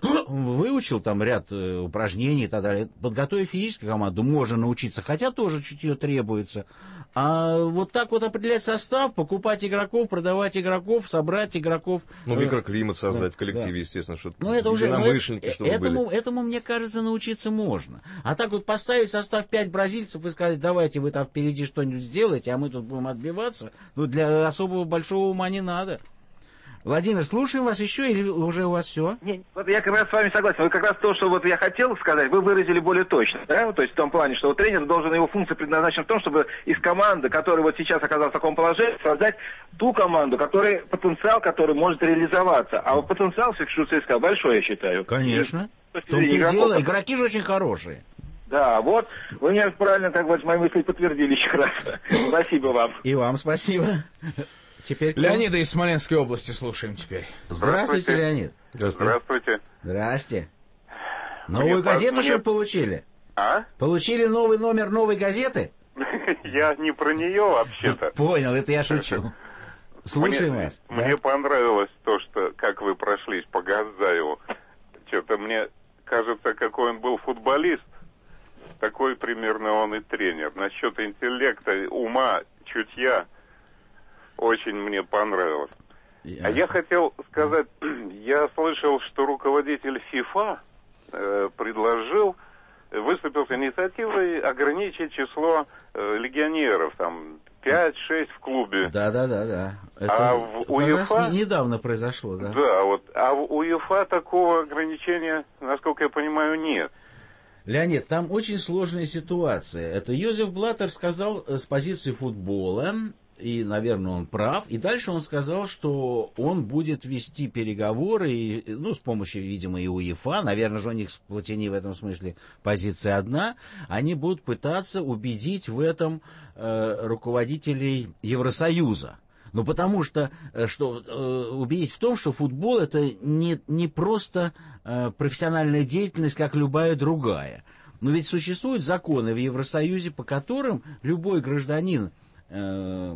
Выучил там ряд упражнений и так далее, подготовить физическую команду можно научиться, хотя тоже чутье требуется. А вот так вот определять состав, покупать игроков, продавать игроков, собрать игроков. Ну, микроклимат создать да, в коллективе, да. естественно, что ну, это уже, единомышленники, чтобы этому, были. Этому, мне кажется, научиться можно. А так вот поставить состав пять бразильцев и сказать, давайте вы там впереди что-нибудь сделаете, а мы тут будем отбиваться, ну, для особого большого ума не надо. Владимир, слушаем вас еще или уже у вас все? Не, вот я как раз с вами согласен. Вы как раз то, что вот я хотел сказать, вы выразили более точно, да? То есть в том плане, что вот тренер должен, его функция предназначена в том, чтобы из команды, которая вот сейчас оказалась в таком положении, создать ту команду, которая, потенциал, который может реализоваться. А вот потенциал у ЦСКА большой, я считаю. Конечно. И, в том-то и дело, игроки же очень хорошие. Да, вот, вы мне правильно, так вот, мои мысли подтвердили еще раз. Спасибо вам. И вам спасибо. Теперь Леонида из Смоленской области слушаем теперь. Здравствуйте, Здравствуйте Леонид. Здравствуйте. Здрасте. Новую мне газету мне... что получили? А? Получили новый номер новой газеты? Я не про нее вообще-то. Понял, это я шучу. Слушаем мне, вас. Мне да? понравилось то, что как вы прошлись по Газаеву. Что-то мне кажется, какой он был футболист, такой примерно он и тренер. Насчет интеллекта, ума, чутья очень мне понравилось. Я... А я хотел сказать, я слышал, что руководитель ФИФА э, предложил, выступил с инициативой ограничить число э, легионеров, там, пять-шесть в клубе. Да-да-да, да. Это а в УЕФА... недавно произошло, да. Да, вот, а в УЕФА такого ограничения, насколько я понимаю, нет. Леонид, там очень сложная ситуация. Это Йозеф Блаттер сказал с позиции футбола, и, наверное, он прав. И дальше он сказал, что он будет вести переговоры, ну, с помощью, видимо, и УЕФА, наверное же у них с Платини в этом смысле позиция одна, они будут пытаться убедить в этом э, руководителей Евросоюза. Ну, потому что, что э, убедить в том, что футбол это не, не просто э, профессиональная деятельность, как любая другая. Но ведь существуют законы в Евросоюзе, по которым любой гражданин э,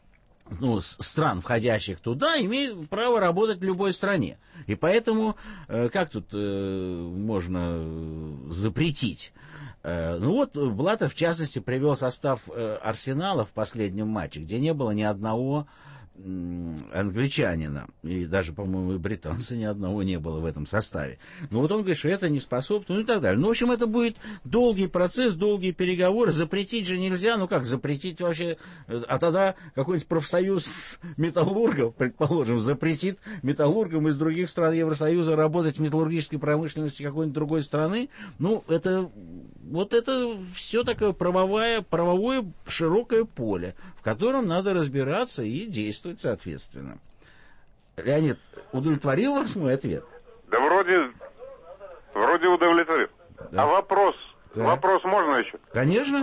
ну, стран, входящих туда, имеет право работать в любой стране. И поэтому, э, как тут э, можно запретить? Э, ну вот, Блаттер, в частности, привел состав э, Арсенала в последнем матче, где не было ни одного англичанина, и даже, по-моему, и британца ни одного не было в этом составе. Но вот он говорит, что это не способно, ну и так далее. Ну, в общем, это будет долгий процесс, долгие переговоры. Запретить же нельзя, ну как запретить вообще? А тогда какой-нибудь профсоюз металлургов, предположим, запретит металлургам из других стран Евросоюза работать в металлургической промышленности какой-нибудь другой страны. Ну, это вот это все такое правовое, правовое широкое поле, в котором надо разбираться и действовать соответственно. Леонид, удовлетворил вас мой ответ? Да вроде, вроде удовлетворил. Да. А вопрос, да. вопрос можно еще? Конечно.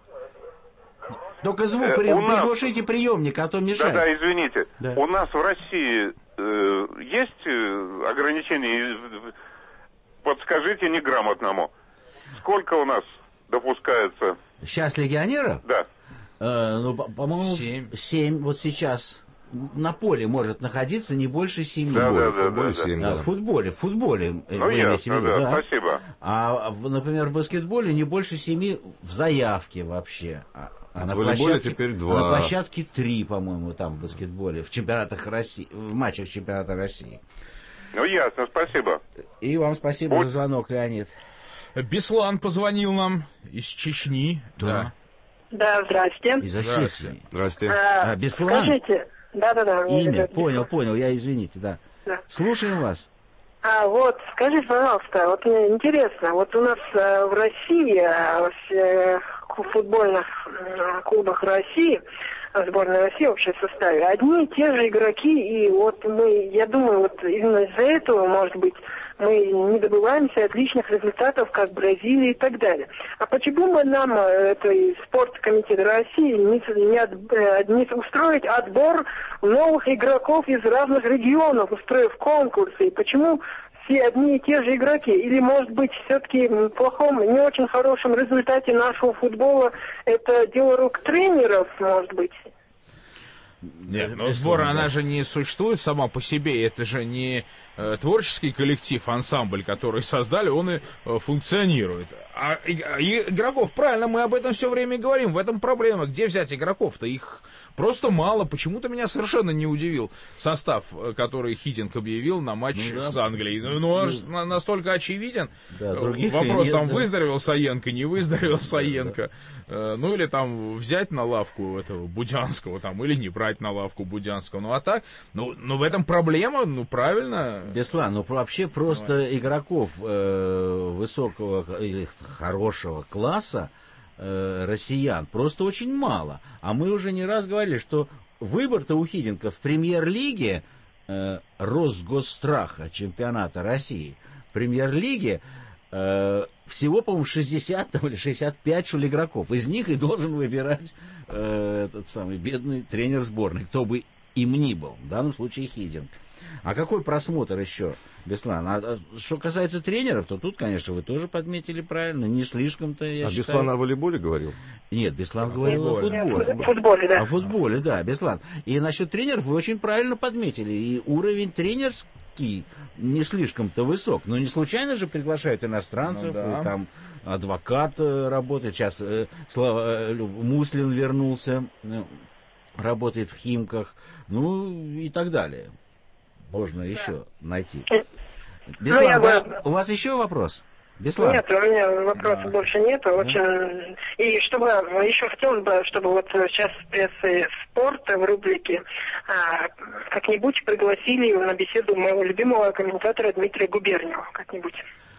Только звук, э, при, нас... приглушите приемник, а то мешает. Да-да, извините. Да. У нас в России э, есть ограничения? Подскажите неграмотному. Сколько у нас допускается? Сейчас легионеров? Да. Э, ну, по-моему, семь. семь вот сейчас на поле может находиться не больше семи. Да, да, да, да, да, да. В футболе, в футболе. Ну, ясно, да, да, спасибо. А, например, в баскетболе не больше семи в заявке вообще. А, а на площадке теперь два. А на площадке три, по-моему, там в баскетболе, в чемпионатах России, в матчах чемпионата России. Ну, ясно, спасибо. И вам спасибо Будь... за звонок, Леонид. Беслан позвонил нам из Чечни. Да. Да, здрасте. Из Осетии. Здрасте. А, а, Беслан? Скажите, да-да-да. Имя, понял, понял, я извините, да. да. Слушаем вас. А вот, скажите, пожалуйста, вот мне интересно, вот у нас э, в России, э, в э, футбольных э, клубах России, сборной России в общем составе, одни и те же игроки, и вот мы, я думаю, вот именно из-за этого, может быть, мы не добиваемся отличных результатов, как Бразилия и так далее. А почему бы нам, это спорткомитет России, не, не, от, не устроить отбор новых игроков из разных регионов, устроив конкурсы? И почему все одни и те же игроки? Или, может быть, все-таки в плохом, не очень хорошем результате нашего футбола это дело рук тренеров, может быть? Нет, но сборная, она же не существует сама по себе, это же не э, творческий коллектив, ансамбль, который создали, он и э, функционирует. А, и, и игроков, правильно, мы об этом все время говорим, в этом проблема. Где взять игроков-то? Их просто мало. Почему-то меня совершенно не удивил состав, который Хидинг объявил на матч ну, да. с Англией. Ну, ну он ну, настолько очевиден. Да, вопрос, нет, там, да. выздоровел Саенко, не выздоровел Саенко. Да, да. Ну, или там взять на лавку этого Будянского, там, или не брать на лавку Будянского. Ну, а так, ну, ну в этом проблема, ну, правильно. Беслан, ну, вообще просто Давай. игроков э, высокого или хорошего класса э, россиян просто очень мало. А мы уже не раз говорили, что выбор-то у Хидинга в премьер-лиге э, Росгосстраха чемпионата России, в премьер-лиге э, всего, по-моему, шестьдесят там, или шестьдесят пять что ли, игроков. Из них и должен выбирать э, этот самый бедный тренер сборной, кто бы им ни был, в данном случае Хидинг. А какой просмотр еще, Беслан? А что касается тренеров, то тут, конечно, вы тоже подметили правильно, не слишком-то, я а считаю. Беслан о волейболе говорил? Нет, Беслан говорил о футболе. О футболе, да. О футболе, да, Беслан. И насчет тренеров вы очень правильно подметили. И уровень тренерский не слишком-то высок. Но не случайно же приглашают иностранцев, ну, да. и там адвокат работает. Сейчас э, Слава, э, Муслин вернулся, э, работает в Химках, ну и так далее. Можно еще найти. Беслан, ну, да, у вас еще вопрос? Беслан? Нет, у меня вопросов да. больше нет. Очень... И чтобы еще хотелось бы, чтобы вот сейчас в прессе спорта в рубрике а, как-нибудь пригласили на беседу моего любимого комментатора Дмитрия Губерниева. Как-нибудь.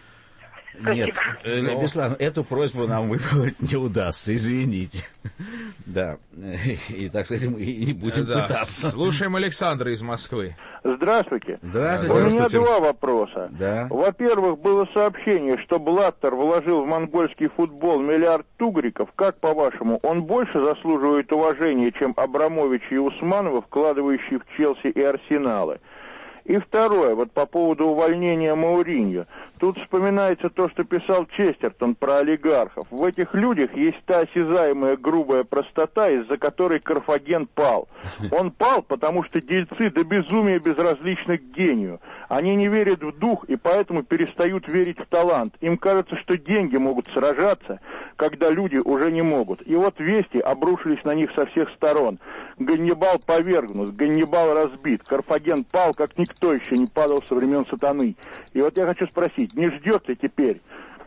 Нет, Но... Беслан, эту просьбу нам выполнить не удастся, извините. Да, и так сказать, мы и не будем да. пытаться. Слушаем Александра из Москвы. Здравствуйте. Здравствуйте. У меня два вопроса. Да. Во-первых, было сообщение, что Блаттер вложил в монгольский футбол миллиард тугриков. Как, по-вашему, он больше заслуживает уважения, чем Абрамович и Усманова, вкладывающие в Челси и Арсеналы? И второе, вот по поводу увольнения Мауриньо. Тут вспоминается то, что писал Честертон про олигархов. В этих людях есть та осязаемая грубая простота, из-за которой Карфаген пал. Он пал, потому что дельцы до безумия безразличны к гению. Они не верят в дух и поэтому перестают верить в талант. Им кажется, что деньги могут сражаться, когда люди уже не могут. И вот вести обрушились на них со всех сторон. Ганнибал повергнут, Ганнибал разбит, Карфаген пал, как никто еще не падал со времен сатаны. И вот я хочу спросить, не ждет ли теперь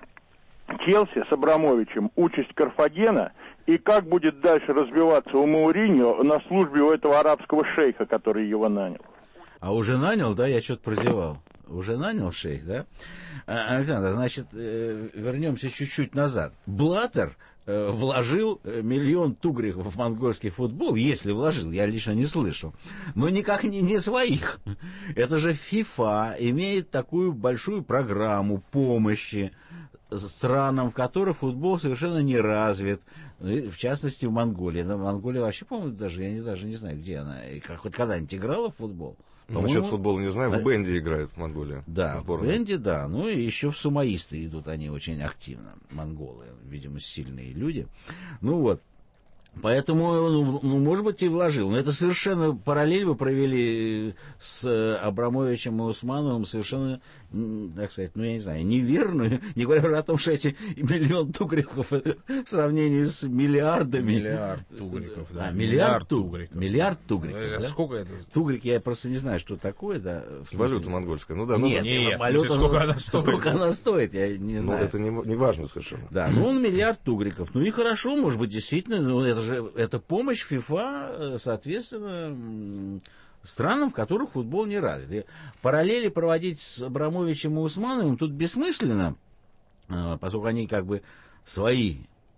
Челси с Абрамовичем участь Карфагена, и как будет дальше развиваться у Мауриньо на службе у этого арабского шейха, который его нанял? А уже нанял, да, я что-то прозевал. Уже нанял шейх, да? Александр, значит, вернемся чуть-чуть назад. Блаттер вложил миллион тугриков в монгольский футбол, если вложил, я лично не слышал, но никак не, не своих. Это же ФИФА имеет такую большую программу помощи странам, в которых футбол совершенно не развит, в частности в Монголии. Но Монголия вообще, по-моему, даже я не, даже не знаю, где она, и как, хоть когда-нибудь играла в футбол. Насчет футбола не знаю, в Бенде играет в Монголии. Да, в Бенде, да. Ну и еще в сумаисты идут они очень активно, монголы, видимо, сильные люди. Ну вот. Поэтому, ну, ну, может быть, и вложил. Но это совершенно параллель вы провели с Абрамовичем и Усмановым, совершенно, так сказать, ну, я не знаю, неверную, не говоря уже о том, что эти миллион тугриков в сравнении с миллиардами. Миллиард тугриков, да. А, миллиард тугриков. Миллиард тугриков, а, да? Сколько это? Тугрики, я просто не знаю, что такое, да. Валюта монгольская, ну да. Ну, нет, да. нет, валюта, сколько, ну, она стоит? сколько она стоит, я не знаю. Ну, это не, не важно совершенно. Да, ну, он миллиард тугриков. Ну, и хорошо, может быть, действительно, ну, это же, это помощь ФИФА, соответственно, странам, в которых футбол не развит. И параллели проводить с Абрамовичем и Усмановым тут бессмысленно, поскольку они как бы свои,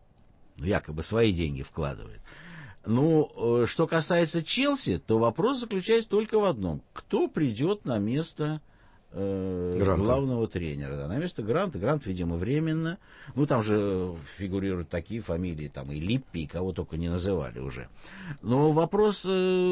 якобы свои деньги вкладывают. Ну, что касается Челси, то вопрос заключается только в одном. Кто придет на место э, главного тренера? Да, на место Гранта. Грант, видимо, временно. Ну, там же фигурируют такие фамилии, там и Липпи, и кого только не называли уже. Но вопрос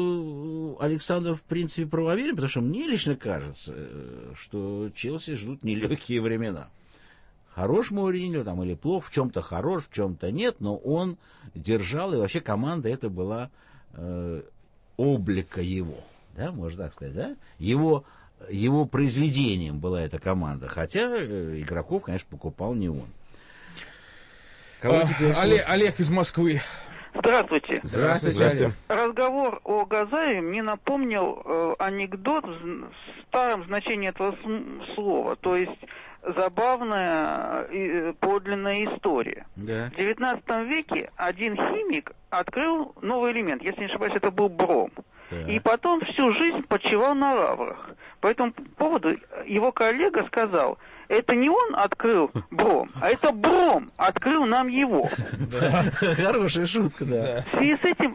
э, Александр, в принципе, правоверен, потому что мне лично кажется, э, что Челси ждут нелегкие времена. Хорош Мауриньо там или плох, в чем-то хорош, в чем-то нет, но он держал, и вообще команда это была э, облика его, да, можно так сказать, да, его его произведением была эта команда. Хотя игроков, конечно, покупал не он. А, Олег, Олег из Москвы. Здравствуйте. Здравствуйте. Здравствуйте. Разговор о Газаеве мне напомнил э, анекдот в старом значении этого слова. То есть забавная и подлинная история. Да. В девятнадцатом веке один химик открыл новый элемент. Если не ошибаюсь, это был бром. Так. И потом всю жизнь почивал на лаврах. По этому поводу его коллега сказал: это не он открыл бром, а это бром открыл нам его. Хорошая шутка, да. В связи с этим,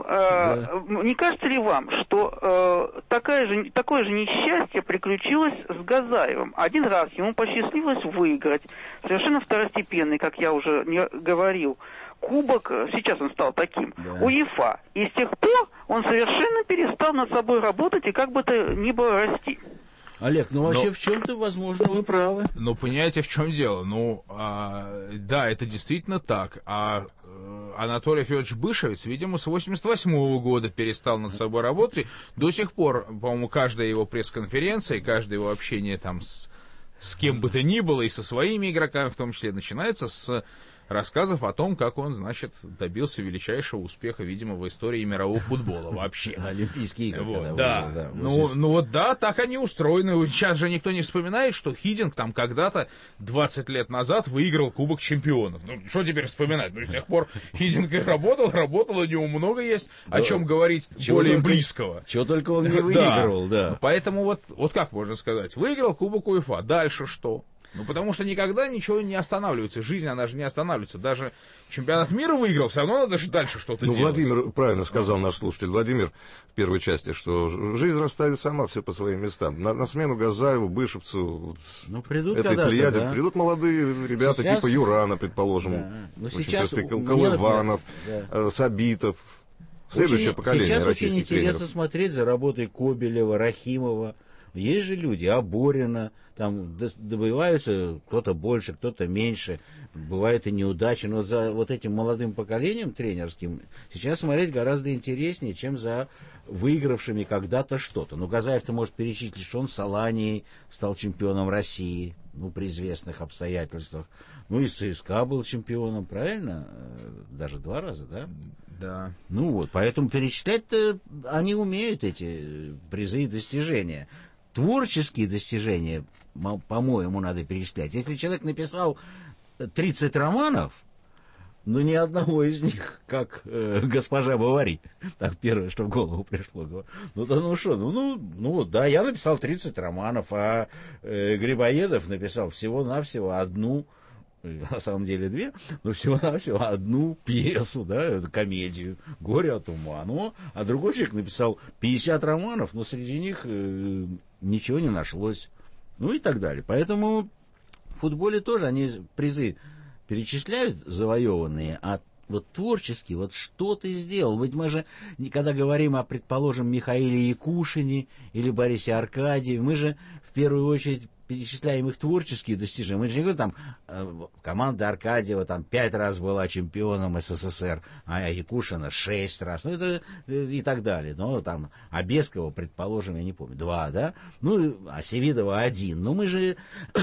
э, не кажется ли вам, что э, такая же, такое же несчастье приключилось с Газаевым? Один раз ему посчастливилось выиграть, совершенно второстепенный, как я уже не говорил, кубок, сейчас он стал таким, да. УЕФА. И с тех пор он совершенно перестал над собой работать и как бы то ни было расти. Олег, ну вообще Но... в чем-то, возможно, вы правы. Ну, понимаете, в чем дело? Ну, а, да, это действительно так. А, а Анатолий Федорович Бышевец, видимо, с восемьдесят восьмого года перестал над собой работать. До сих пор, по-моему, каждая его пресс-конференция, каждое его общение там с, с кем бы то ни было, и со своими игроками в том числе, начинается с рассказов о том, как он, значит, добился величайшего успеха, видимо, в истории мирового футбола вообще. Олимпийские игры. Вот, да. да. Ну, ну вот да, так они устроены. Сейчас же никто не вспоминает, что Хидинг там когда-то двадцать лет назад выиграл Кубок Чемпионов. Ну, что теперь вспоминать? Ну, с тех пор Хидинг и работал, работал, у него много есть да. о чем говорить чего более только, близкого. Чего только он не выигрывал, да. да. Поэтому вот, вот как можно сказать? Выиграл Кубок УЕФА. Дальше что? Ну, потому что никогда ничего не останавливается. Жизнь, она же не останавливается. Даже чемпионат мира выиграл, все равно надо же дальше что-то ну, делать. Владимир правильно сказал, наш слушатель Владимир в первой части, что жизнь расставит сама все по своим местам. На, на смену Газаеву, Бышевцу, ну, придут этой плеяде да. придут молодые ребята, сейчас... типа Юрана, предположим, да. ну, очень сейчас... Колыванов, да. Сабитов. Следующее очень... поколение сейчас российских очень интересно тренеров. Смотреть за работой Кобелева, Рахимова. Есть же люди, Аборина, там добиваются кто-то больше, кто-то меньше, бывает и неудачи, но за вот этим молодым поколением тренерским сейчас смотреть гораздо интереснее, чем за выигравшими когда-то что-то. Ну, Газаев-то может перечислить, что он с Аланией стал чемпионом России, ну, при известных обстоятельствах. Ну, и ЦСКА был чемпионом, правильно? Даже два раза, да? Да. Ну вот, поэтому перечислять-то они умеют, эти призы и достижения. Творческие достижения, по-моему, надо перечислять. Если человек написал тридцать романов, но ни одного из них, как э, госпожа Бавари, так первое, что в голову пришло, ну да ну что, ну, ну, ну да, я написал тридцать романов, а э, Грибоедов написал всего-навсего одну, на самом деле две, но всего-навсего одну пьесу, да, комедию «Горе от ума». Ну, а другой человек написал пятьдесят романов, но среди них э, ничего не нашлось. Ну и так далее. Поэтому в футболе тоже они призы перечисляют завоеванные, а вот творчески, вот что ты сделал. Ведь мы же, когда говорим о, предположим, Михаиле Якушине или Борисе Аркадьеве, мы же в первую очередь перечисляем их творческие достижения. Мы же не говорим, там, э, команда Аркадьева там пять раз была чемпионом СССР, а Якушина шесть раз, ну, это э, и так далее. Но там, а Бескова, предположим, я не помню, два, да? Ну, а Севидова один. Но мы же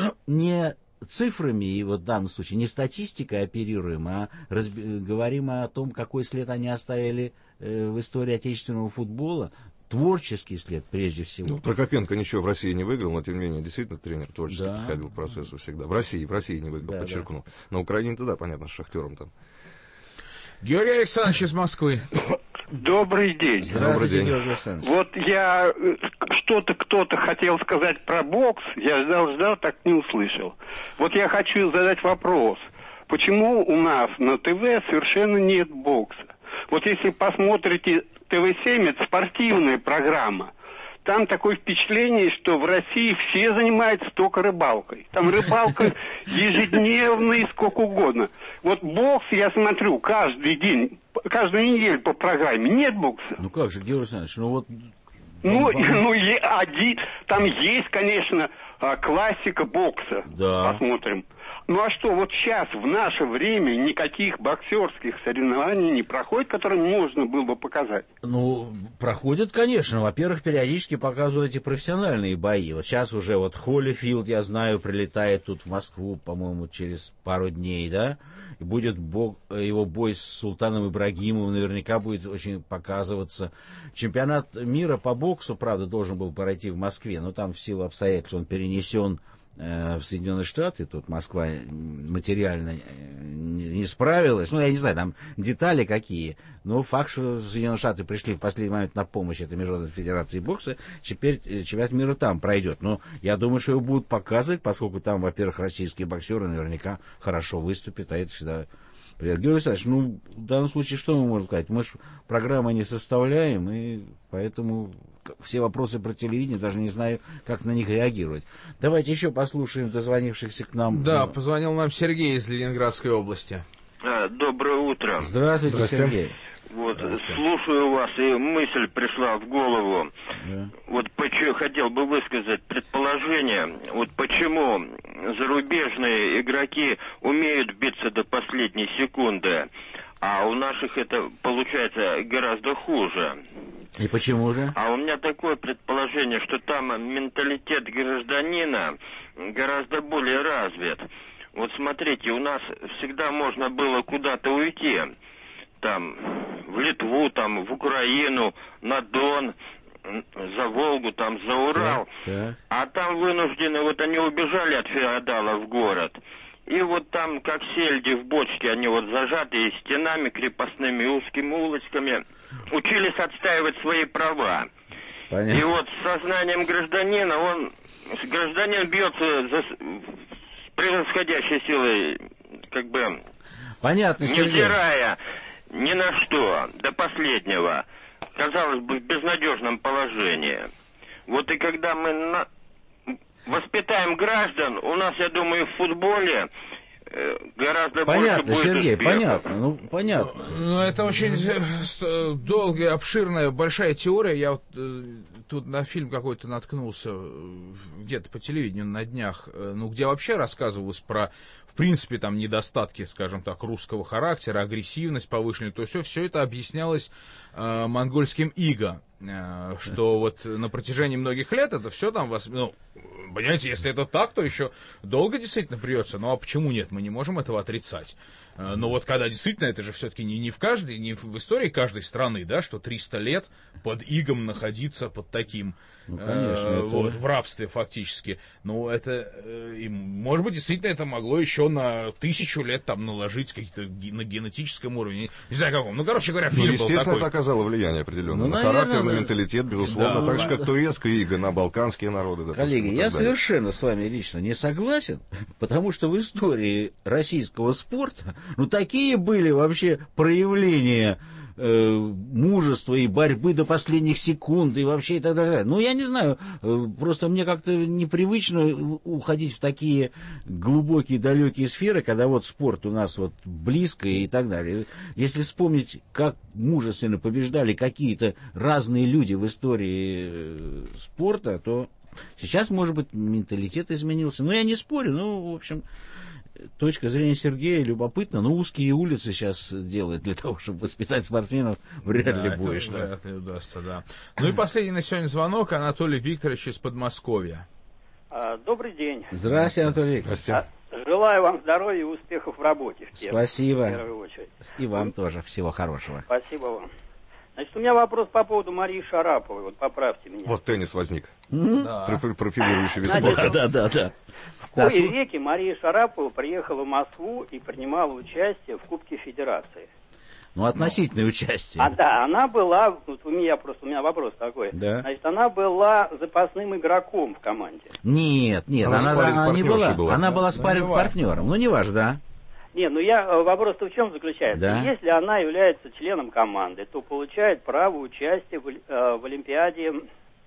не цифрами, и вот в данном случае не статистикой оперируем, а разби- говорим о том, какой след они оставили э, в истории отечественного футбола. Творческий след, прежде всего. Ну, Прокопенко ничего в России не выиграл, но, тем не менее, действительно тренер творчески да. подходил к процессу всегда. В России, в России не выиграл, да, подчеркну. Да. На Украине-то, да, понятно, с Шахтером там. Георгий Александрович из Москвы. Добрый день. Добрый день. Вот я что-то кто-то хотел сказать про бокс, я ждал-ждал, так не услышал. Вот я хочу задать вопрос. Почему у нас на ТВ совершенно нет бокса? Вот если посмотрите ТВ семь, это спортивная программа. Там такое впечатление, что в России все занимаются только рыбалкой. Там рыбалка ежедневно и сколько угодно. Вот бокс я смотрю каждый день, каждую неделю по программе. Нет бокса. Ну как же, Георгий Александрович, ну вот... Ну, ну один, там есть, конечно, классика бокса. Да. Посмотрим. Ну а что, вот сейчас, в наше время, никаких боксерских соревнований не проходит, которые можно было бы показать? Ну, проходят, конечно. Во-первых, периодически показывают эти профессиональные бои. Вот сейчас уже вот Холлифилд, я знаю, прилетает тут в Москву, по-моему, через пару дней, да? И будет бо- его бой с Султаном Ибрагимовым, наверняка будет очень показываться. Чемпионат мира по боксу, правда, должен был пройти в Москве, но там в силу обстоятельств он перенесен в Соединенные Штаты, тут Москва материально не справилась, ну, я не знаю, там детали какие, но факт, что Соединенные Штаты пришли в последний момент на помощь этой Международной Федерации бокса, теперь чемпионат мира там пройдет, но я думаю, что его будут показывать, поскольку там, во-первых, российские боксеры наверняка хорошо выступят, а это всегда привет. Георгий Александрович, ну, в данном случае что мы можем сказать? Мы же программы не составляем, и поэтому все вопросы про телевидение, даже не знаю, как на них реагировать. Давайте еще послушаем дозвонившихся к нам. Да, позвонил нам Сергей из Ленинградской области. А, доброе утро. Здравствуйте, Здравствуйте. Сергей. Вот, слушаю вас, и мысль пришла в голову. Да. Вот почему, хотел бы высказать предположение, вот почему зарубежные игроки умеют биться до последней секунды, а у наших это получается гораздо хуже. И почему же? А у меня такое предположение, что там менталитет гражданина гораздо более развит. Вот смотрите, у нас всегда можно было куда-то уйти. Там, в Литву, там, в Украину, на Дон, за Волгу, там, за Урал. Так, так. А там вынуждены, вот они убежали от феодалов в город. И вот там, как сельди в бочке, они вот зажаты и стенами крепостными, узкими улочками, учились отстаивать свои права. Понятно. И вот с сознанием гражданина, он, гражданин бьется за, с превосходящей силой, как бы, Понятно, невзирая ни на что, до последнего, казалось бы, в безнадежном положении. Вот и когда мы на... воспитаем граждан, у нас, я думаю, в футболе э, гораздо понятно, больше будет Сергей, успехов. понятно, ну, понятно. Ну, это очень долгая, обширная, большая теория. Я вот э, тут на фильм какой-то наткнулся, где-то по телевидению на днях, э, ну, где вообще рассказывалось про, в принципе, там, недостатки, скажем так, русского характера, агрессивность повышенная, то все, все это объяснялось э, монгольским иго, э, что вот на протяжении многих лет это все там, вас, ну, понимаете, если это так, то еще долго действительно придется, ну, а почему нет, мы не можем этого отрицать. Но вот когда действительно, это же все-таки не, не в каждой, не в истории каждой страны, да, что триста лет под игом находиться под таким, ну, конечно, э, это... вот, в рабстве фактически. Ну, это, э, и, может быть, действительно это могло еще на тысячу лет там наложить какие-то на генетическом уровне, не знаю каком. Ну, короче говоря, фильм ну, был естественно, такой. это оказало влияние определенное. Ну, на наверное, характер, на да. менталитет, безусловно, Да. так же, как турецкая ига, на балканские народы. Допустим, коллеги, я далее. совершенно с вами лично не согласен, потому что в истории российского спорта, ну, такие были вообще проявления э, мужества и борьбы до последних секунд и вообще и так далее. Ну, я не знаю, э, просто мне как-то непривычно уходить в такие глубокие, далекие сферы, когда вот спорт у нас вот близко и так далее. Если вспомнить, как мужественно побеждали какие-то разные люди в истории э, спорта, то сейчас, может быть, менталитет изменился. Но я не спорю, ну, в общем... Точка зрения Сергея любопытна, но узкие улицы сейчас делают для того, чтобы воспитать спортсменов, вряд да, ли будешь. Да. Вряд ли удастся, да. Ну и последний на сегодня звонок. Анатолий Викторович из Подмосковья. А, добрый день. Здравствуйте, Анатолий Викторович. А, желаю вам здоровья и успехов в работе. В первую, Спасибо. В первую очередь. И вам тоже всего хорошего. Спасибо вам. Значит, у меня вопрос по поводу Марии Шараповой. Вот поправьте меня. Вот теннис возник. Да. Профилирующий вид Значит, спорта. Да, да, да. В кои веки Мария Шарапова приехала в Москву и принимала участие в Кубке Федерации. Ну, относительное участие. А да, она была, вот у меня просто, у меня вопрос такой. Да. Значит, она была запасным игроком в команде. Нет, нет, Она она, она, не была. была. Она была Ну, спарринг-партнером. Ну, не важно, да. Не, ну я, вопрос-то в чем заключается? Да. Если она является членом команды, то получает право участия в, э, в Олимпиаде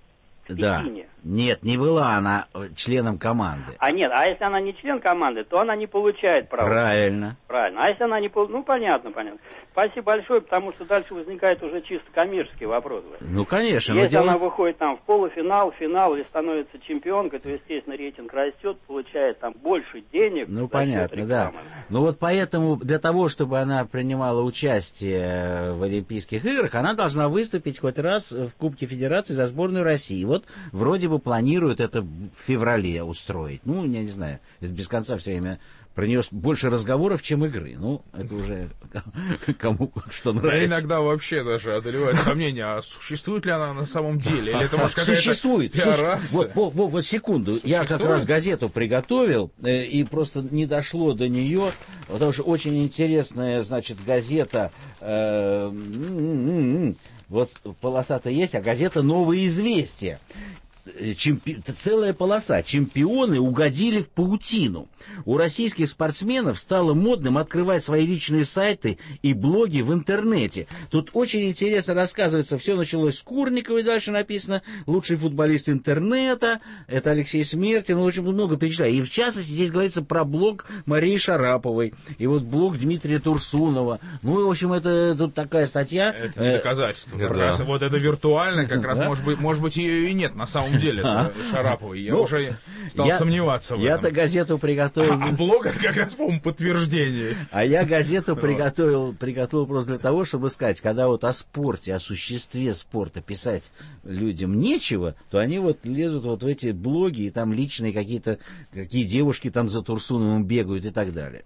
в да. Пекине. Нет, не была она членом команды. А нет, а если она не член команды, то она не получает права. Правильно. Правильно. А если она не получает, ну понятно, понятно. Спасибо большое, потому что дальше возникает уже чисто коммерческий вопрос. Ну, конечно. Если дело... она выходит там в полуфинал, финал или становится чемпионкой, то, естественно, рейтинг растет, получает там больше денег. Ну, понятно, да. Ну, вот поэтому для того, чтобы она принимала участие в Олимпийских играх, она должна выступить хоть раз в Кубке Федерации за сборную России. Вот вроде бы планируют это в феврале устроить. Ну, я не знаю, без конца все время про нее больше разговоров, чем игры. Ну, это уже кому что нравится. А иногда вообще даже одолевает сомнение, а существует ли она на самом деле? Или это, может, какая-то существует. Вот, вот, вот, вот секунду. Существует? Я как раз газету приготовил, э, и просто не дошло до нее, потому что очень интересная, значит, газета. Э, вот полоса-то есть, а газета «Новые известия». Чемпи... Целая полоса. Чемпионы угодили в паутину. У российских спортсменов стало модным открывать свои личные сайты и блоги в интернете. Тут очень интересно рассказывается. Все началось с Курниковой, дальше написано лучший футболист интернета. Это Алексей Смертин. Очень много перечисляю. И в частности здесь говорится про блог Марии Шараповой. И вот блог Дмитрия Турсунова. Ну, и, в общем, это тут такая статья. Это доказательство. Как раз вот это виртуально, как раз, может быть, может быть, ее и нет на самом деле. А? Шараповой. Я ну, уже стал я, сомневаться в я этом. Я-то газету приготовил... А, а блог это как раз, по-моему, подтверждение. А я газету приготовил, приготовил просто для того, чтобы сказать, когда вот о спорте, о существе спорта писать людям нечего, то они вот лезут вот в эти блоги, и там личные какие-то, какие девушки там за Турсуновым бегают и так далее.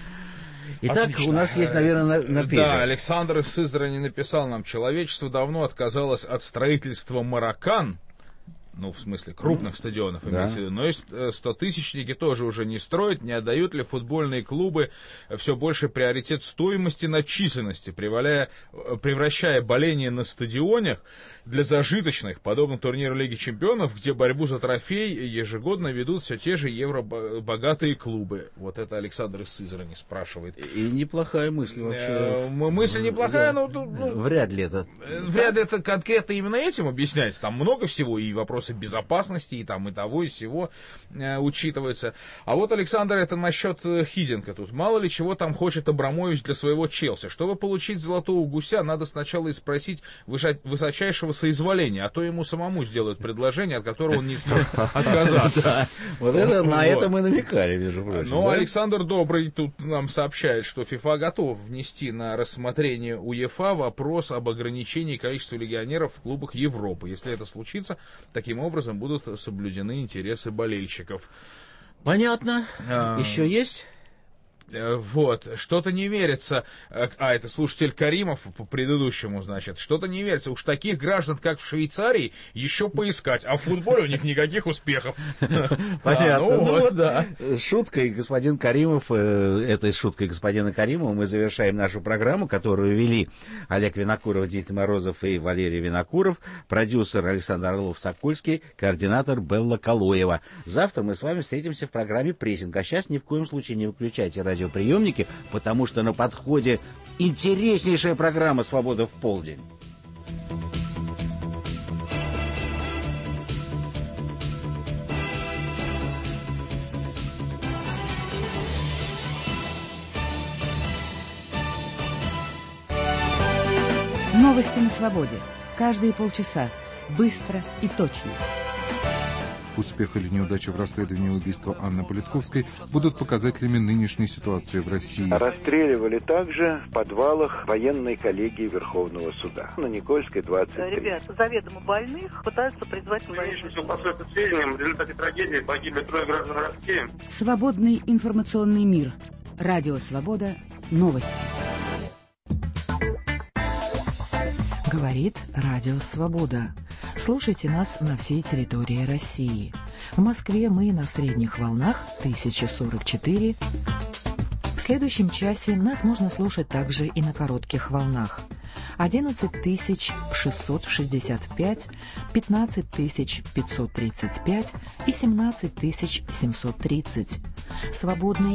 Итак, отлично. У нас есть, наверное, на, на пеже. Да, Александр из Сызрани написал нам: человечество давно отказалось от строительства маракан, ну, в смысле, крупных стадионов, да. Имеется в виду. Но и стотысячники тоже уже не строят, не отдают ли футбольные клубы все больше приоритет стоимости над численности, превращая боление на стадионах для зажиточных, подобно турниру Лиги Чемпионов, где борьбу за трофей ежегодно ведут все те же евробогатые клубы. Вот это Александр из Сызрани спрашивает. И неплохая мысль вообще. Мысль неплохая, но... Ну, вряд ли это... Вряд ли это конкретно именно этим объясняется. Там много всего, и вопросы безопасности, и там и того, и всего э, учитываются. А вот, Александр, это насчет Хидинга тут. Мало ли чего там хочет Абрамович для своего Челси. Чтобы получить золотого гуся, надо сначала и спросить высочайшего соизволения, а то ему самому сделают предложение, от которого он не сможет отказаться. Вот это на это мы намекали, между прочим. Но Александр Добрый тут нам сообщает, что ФИФА готов внести на рассмотрение УЕФА вопрос об ограничении количества легионеров в клубах Европы. Если это случится, таким образом будут соблюдены интересы болельщиков. Понятно. А... Еще есть? Вот, что-то не верится. А, это слушатель Каримов по предыдущему, значит. Что-то не верится. Уж таких граждан, как в Швейцарии, еще поискать. А в футболе у них никаких успехов. Понятно. Ну вот, да. Шуткой господин Каримов, этой шуткой господина Каримова мы завершаем нашу программу, которую вели Олег Винокуров, Дмитрий Морозов и Валерий Винокуров, продюсер Александр Орлов-Сокольский, координатор Белла Калоева. Завтра мы с вами встретимся в программе «Прессинг». А сейчас ни в коем случае не выключайте радио. Радиоприемники, потому что на подходе интереснейшая программа «Свобода в полдень». Новости на свободе. Каждые полчаса. Быстро и точно. Успех или неудача в расследовании убийства Анны Политковской будут показателями нынешней ситуации в России. Расстреливали также в подвалах военной коллегии Верховного суда на Никольской, двадцать три. Ребят, заведомо больных пытаются призвать к Конечно, по сути сведениям, в результате трагедии погибли трое граждан России. Свободный информационный мир. Радио «Свобода». Новости. Говорит Радио «Свобода». Слушайте нас на всей территории России. В Москве мы на средних волнах тысяча сорок четыре. В следующем часе нас можно слушать также и на коротких волнах. одиннадцать тысяч шестьсот шестьдесят пять, пятнадцать тысяч пятьсот тридцать пять и семнадцать тысяч семьсот тридцать. Свободный